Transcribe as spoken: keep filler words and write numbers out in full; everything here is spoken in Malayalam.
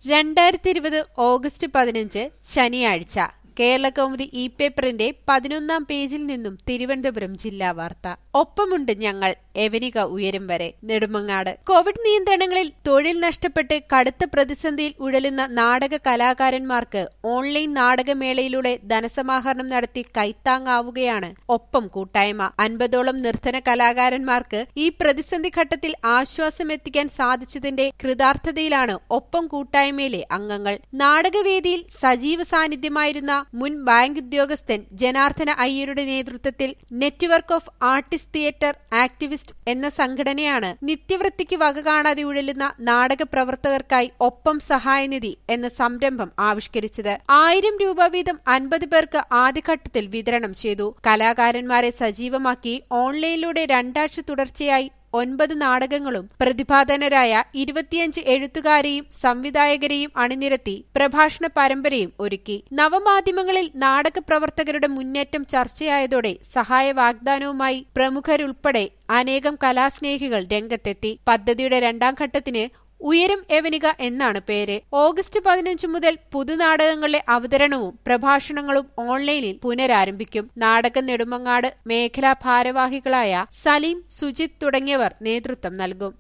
രണ്ടായിരത്തി ഇരുപത് ഓഗസ്റ്റ് പതിനഞ്ച് ശനിയാഴ്ച കേരളകൗമുദി ഇ പേപ്പറിന്റെ പതിനൊന്നാം പേജിൽ നിന്നും തിരുവനന്തപുരം ജില്ലാ വാർത്ത. ഒപ്പമുണ്ട് ഞങ്ങൾ, എവനിക ഉയരും വരെ. നെടുമങ്ങാട്. കോവിഡ് നിയന്ത്രണങ്ങളിൽ തൊഴിൽ നഷ്ടപ്പെട്ട് കടുത്ത പ്രതിസന്ധിയിൽ ഉഴലുന്ന നാടക കലാകാരന്മാർക്ക് ഓൺലൈൻ നാടകമേളയിലൂടെ ധനസമാഹരണം നടത്തി കൈത്താങ്ങാവുകയാണ് ഒപ്പം കൂട്ടായ്മ. അൻപതോളം നിർധന കലാകാരന്മാർക്ക് ഈ പ്രതിസന്ധി ഘട്ടത്തിൽ ആശ്വാസമെത്തിക്കാൻ സാധിച്ചതിന്റെ കൃതാർത്ഥതയിലാണ് ഒപ്പം കൂട്ടായ്മയിലെ അംഗങ്ങൾ. നാടകവേദിയിൽ സജീവ സാന്നിധ്യമായിരുന്ന മുൻ ബാങ്ക് ഉദ്യോഗസ്ഥൻ ജനാർദ്ദന അയ്യരുടെ നേതൃത്വത്തിൽ network of artist theatre activist എന്ന സംഘടനയാണ് നിത്യവൃത്തിക്ക് വക കാണാതെ ഉഴലുന്ന നാടക പ്രവർത്തകർക്കായി ഒപ്പം സഹായനിധി എന്ന സംരംഭം ആവിഷ്കരിച്ചത്. ആയിരം രൂപ വീതം അൻപത് പേർക്ക് ആദ്യഘട്ടത്തിൽ വിതരണം ചെയ്തു. കലാകാരന്മാരെ സജീവമാക്കി ഓൺലൈനിലൂടെ രണ്ടാഴ്ച തുടർച്ചയായി ഒൻപത് നാടകങ്ങളും പ്രതിഭാധനരായ ഇരുപത്തിയഞ്ച് എഴുത്തുകാരെയും സംവിധായകരെയും അണിനിരത്തി പ്രഭാഷണ പരമ്പരയും ഒരുക്കി. നവമാധ്യമങ്ങളിൽ നാടക പ്രവർത്തകരുടെ മുന്നേറ്റം ചർച്ചയായതോടെ സഹായ വാഗ്ദാനവുമായി പ്രമുഖരുൾപ്പെടെ അനേകം കലാസ്നേഹികൾ രംഗത്തെത്തി. പദ്ധതിയുടെ രണ്ടാം ഘട്ടത്തിന് ഉയരും എവനിക എന്നാണ് പേര്. ഓഗസ്റ്റ് പതിനഞ്ച് മുതൽ പുതുനാടകങ്ങളുടെ അവതരണവും പ്രഭാഷണങ്ങളും ഓൺലൈനിൽ പുനരാരംഭിക്കും. നാടക നെടുമങ്ങാട് മേഖലാ ഭാരവാഹികളായ സലീം, സുജിത് തുടങ്ങിയവർ നേതൃത്വം നൽകും.